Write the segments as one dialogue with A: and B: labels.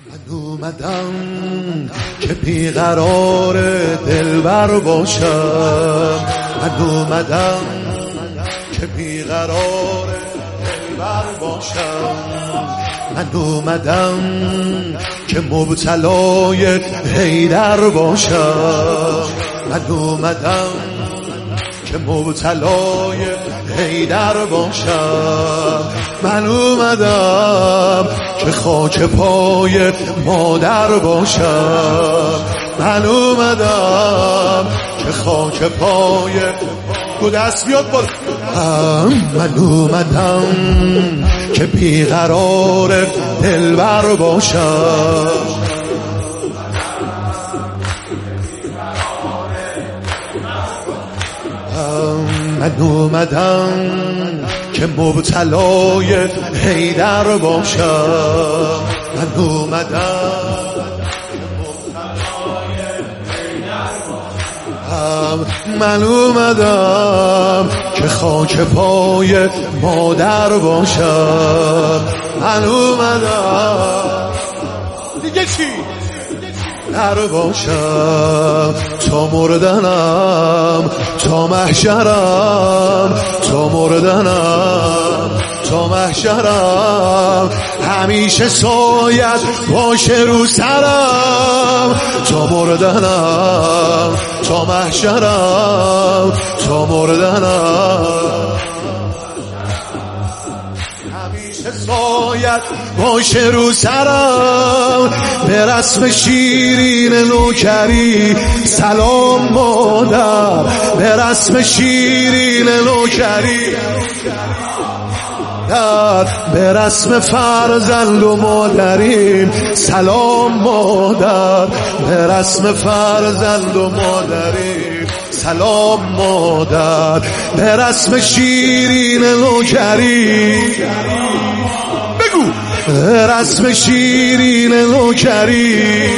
A: من اومدم که بیقرار دلبر باشم. من اومدم که بیقرار دلبر باشم. من اومدم که مبتلای حیدر باشم. من اومدم که مبتلای حیدر باشم. من اومدم که خاک پای مادر باشم. من اومدم که خاک پای دو دست بیاد بالا. من اومدم که بیقرار دلبر باشم. من اومدم که مبتلای حیدر باشم. من اومدم من اومدم که خاک پای مادر باشم. من اومدم دیگه چی؟ در باشم تا مردنم، تا محشرم، تا مردنم، تا محشرم. همیشه سایت باشه رو سرم، تا مردنم، تا محشرم، تا مردنم. همیشه سایت باشه رو سرم. به رسم شیرین نوکری سلام مادر. به رسم شیرین نوکری به رسم فرزند و مادریم سلام مادر. به رسم فرزند و مادریم سلام مادر. به رسم شیرین نوکری بگو. به رسم شیرین نوکری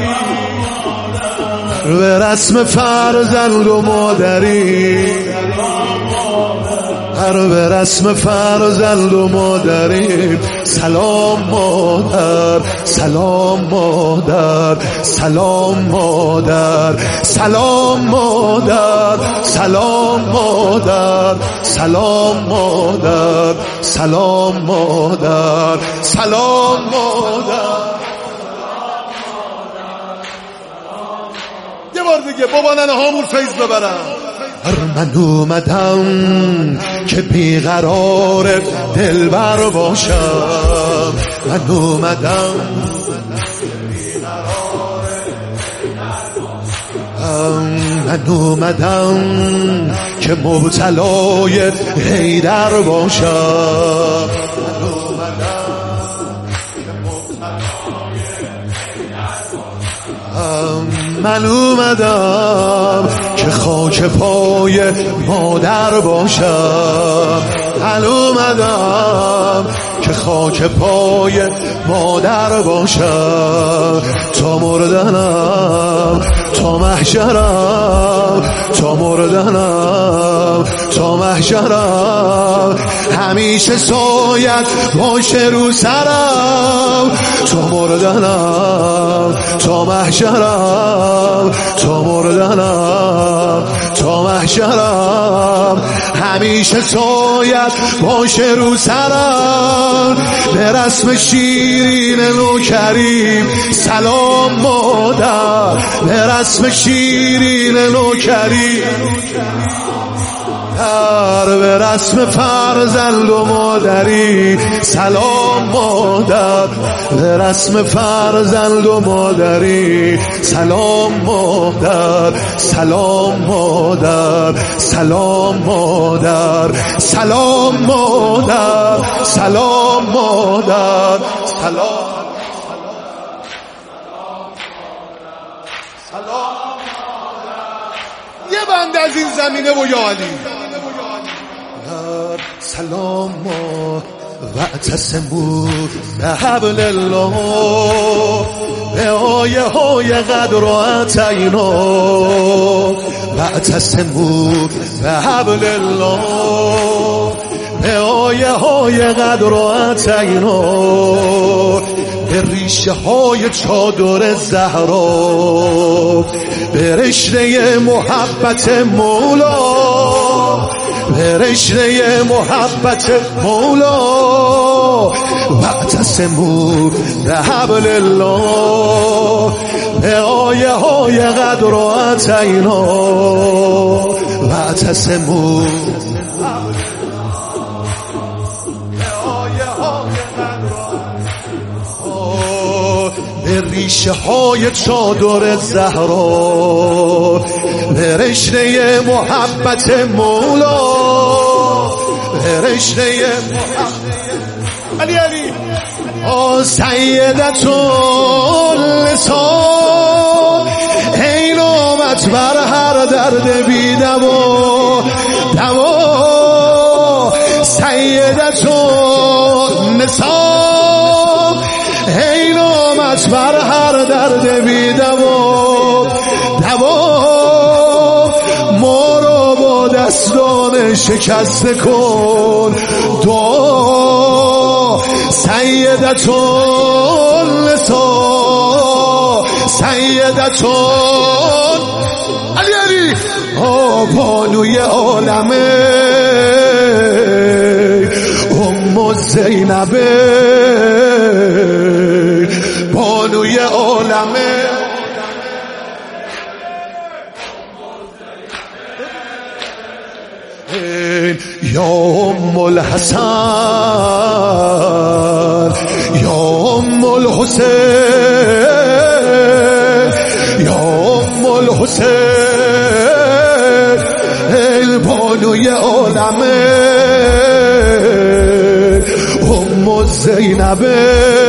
A: به رسم فرزند و مادری. به رسم فرزند و مادریم سلام مادر. سلام مادر. سلام مادر. سلام مادر. سلام مادر. سلام مادر. سلام مادر. سلام مادر. یه بار دیگه بابا ننه هامون فیض ببرم. من اومدم که بیقرار دلبر باشم. من اومدم من اومدم که مبتلای حیدر باشم. من اومدم که مبتلای حیدر باشم. من اومدم که خاک پای مادر باشم. من اومدم که خاک پای مادر باشم. تا مردنم، تا محشرم، تا مردنم، تا محشرم. همیشه سایت باشه رو سرم. تا مردنم، تا محشرم، تا مردنم، تا محشرم. همیشه سایت باشه رو سرم. به رسم شیرین نوکریم سلام مادر. به رسم شیرین نوکریم به رسم فرزند و مادری سلام مادر. به رسم فرزند و مادری سلام مادر. سلام مادر. سلام مادر. سلام مادر. سلام مادر. سلام یه بند از این زمینه و یا علی. سلام واعتصموا بحبل الله به آیه های قدر و عطینا. واعتصموا بحبل الله به آیه های قدر و عطینا. به ریشه های چادر زهرا، به رشته محبت مولا، به رشته محبت مولا، واعتصموا بحبل الله، به آیه های قدر و عطینا، واعتصموا به ریشه های چادر زهرا، به رشته محبت مولا، به رشته علی علی سیدتون لسان، ای نامت بر هر درد بی دوا، دوا سیدتون لسان، ای نامت بر هر درد بی دوا، دوا ما را با دستان شکسته کن، دعا سیدتون لسان، سیدتون علی علی بانوی عالمه، ام زینبه، بانوی عالمه، یا ام الحسن، یا ام الحسین، یا ام الحسین، بانوی عالمه، ام زینبه،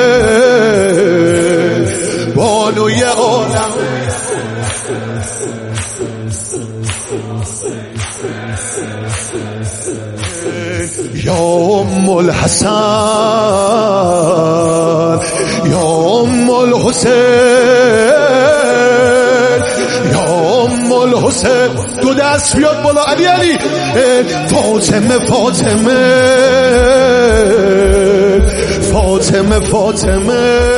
A: بانوی عالمه، یا ام الحسن، یا ام الحسین، یا ام الحسین، دو دست بیاد بالا علی علی، فاطمه فاطمه، فاطمه فاطمه،